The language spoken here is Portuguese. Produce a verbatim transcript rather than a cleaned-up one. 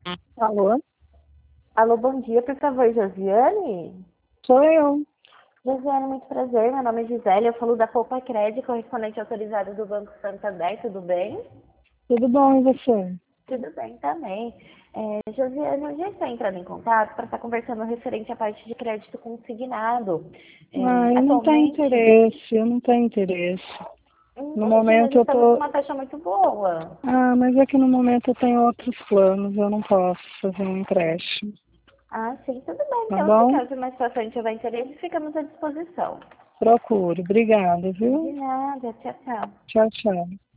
Alô? Alô, bom dia, por favor, Josiane? Sou eu. Josiane, muito prazer. Meu nome é Gisele, eu falo da Poupa Crédito, correspondente autorizado do Banco Santander, tudo bem? Tudo bom, e você? Tudo bem também. É, Josiane, eu já estou entrando em contato para estar conversando referente à parte de crédito consignado. Ah, É, eu não tenho atualmente, interesse, eu não tenho interesse. No entendi, mas momento eu estamos com tô. uma taxa muito boa. Ah, mas é que no momento eu tenho outros planos, eu não posso fazer um empréstimo. Ah, sim, tudo bem. Tá Então, se bom? caso mais para frente houver interesse, ficamos à disposição. Procuro. Obrigada, De viu? nada, tchau, tchau. Tchau, tchau.